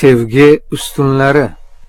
Sevgi üstünleri.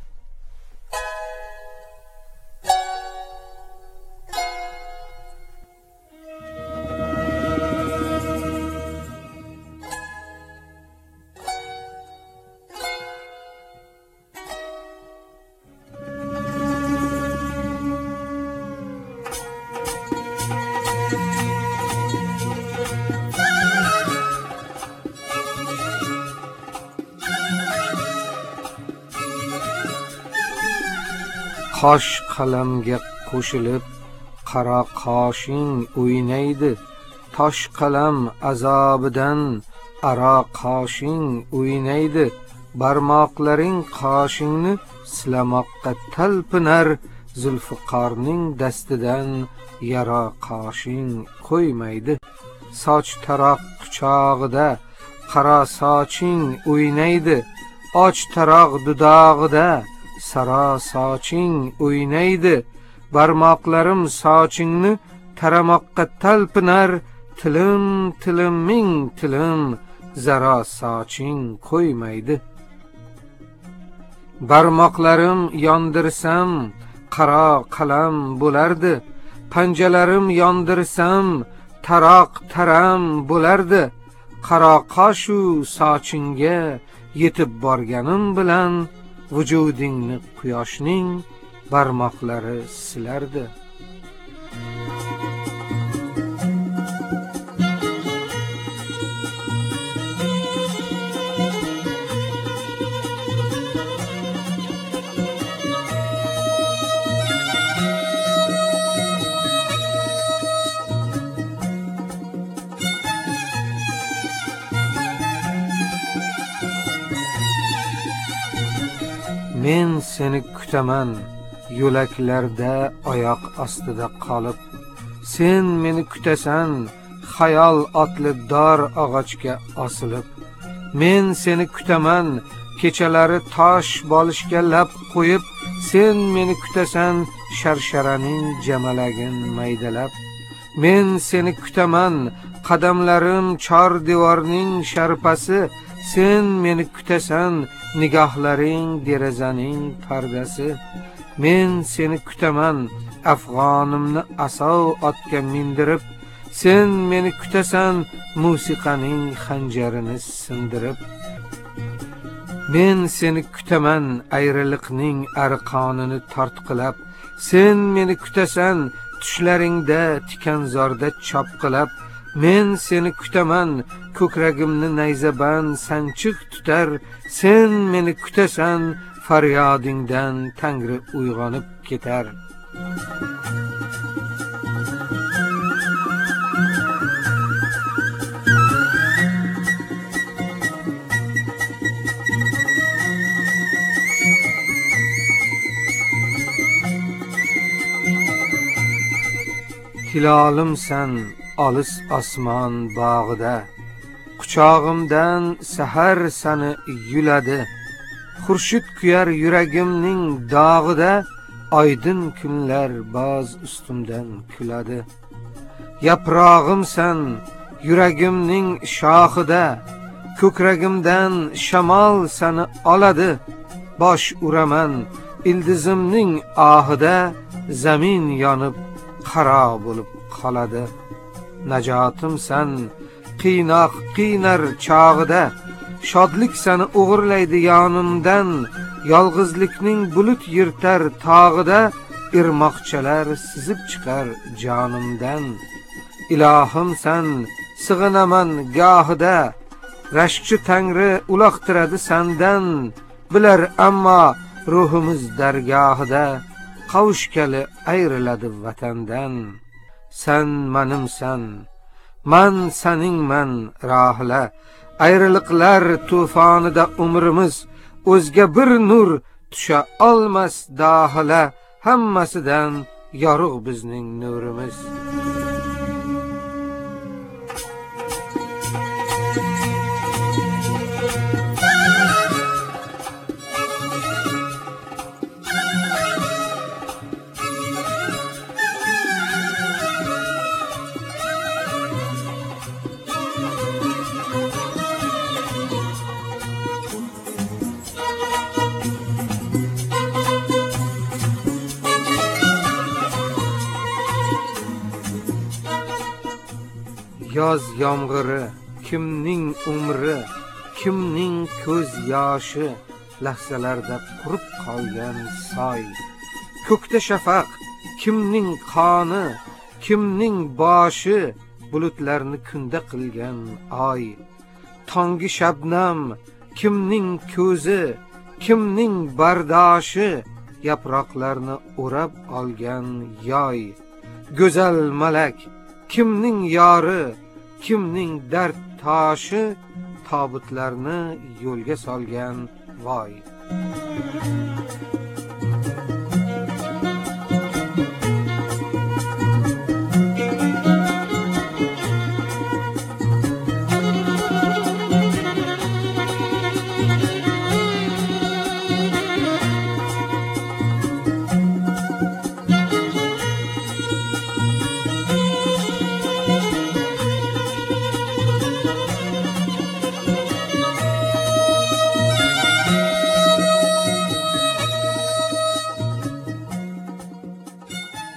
Qosh qalamga qo'shilib qara qoshing o'ynaydi, tosh qalam azobidan ara qoshing o'ynaydi, barmoqlaring qoshingni silamoqqa talpinar, zulfiqorning dastidan yara qoshing qo'ymaydi. Soch taroq quchog'ida qara soching o'ynaydi, och taroq dudog'ida sara soching o'ynaydi, barmoqlarim sochingni taramoqqa talpinar, tilim tilim ming tilim zara soching qo'ymaydi. Barmoqlarim yondirsam qaro qalam bo'lardi, panjalarim yondirsam taroq taram bo'lardi, qaro qoshu sochingga yetib borganim bilan vujudingni quyoshning barmoqlari silardi. Men seni kutaman yo'laklarda oyoq ostida qolib, sen meni kutasan xayol otli dor og'ochga osilib. Men seni kutaman kechalari tosh bolishga lab qo'yib, sen meni kutasan sharsharaning jamalagin maydalab. Men seni kutaman qadamlarim chor devorning sharpasi, sen meni kutasan nigohlaring derazaning pardasi. Men seni kutaman afg'onimni asov otga mindirib, sen meni kutasan musiqaning xanjarini sindirib. Men seni kutaman ayriliqning arqonini tortqilab, sen meni kutasan tushlaringda tikanzorda chopqilab. Men seni kutaman ko'kragimni nayzaban sanchiq tutar, sen meni kutasan faryodingdan tangri uyg'onib ketar. Hilolimsan olis osmon bog'ida, quchog'imdan sahar sani yuladi. Xurshid kuyar yuragimning dog'ida, oydin kunlar boz ustimdan kuladi. Yaprog'imsan yuragimning shoxida, ko'kragimdan shamol sani oladi. Bosh uraman ildizimning ohida, zamin yonib qaro bo'lib qoladi. Najotimsan qiynoq qiynar chog'ida, shodlik sani o'g'irlaydi yonimdan. Yolg'izlikning bulut yirtar tog'ida, irmoqchalar sizib chiqar jonimdan. Ilohimsan sig'inaman gohida, rashkchi tangri uloqtiradi sandan. Bilar ammo ruhimiz dargohida, qavushkali ayriladi vatandan. Sen manimsan, man saningman rohila, ayriliqlar tufonida umrimiz, o'zga bir nur tusha olmas dohila, hammasidan yorug' bizning nurimiz. yoz yomg'iri, kimning umri, kimning ko'z yoshi, lahzalarda qurib qolgan soy. Ko'kda shafaq, kimning qoni, kimning boshi, bulutlarni kunda qilgan oy. Tongi shabnam, kimning ko'zi, kimning bardoshi, yaproqlarni o'rab olgan yoy. Go'zal malak, kimning yori, kimning dard toshi, tobutlarni yo'lga solgan voy.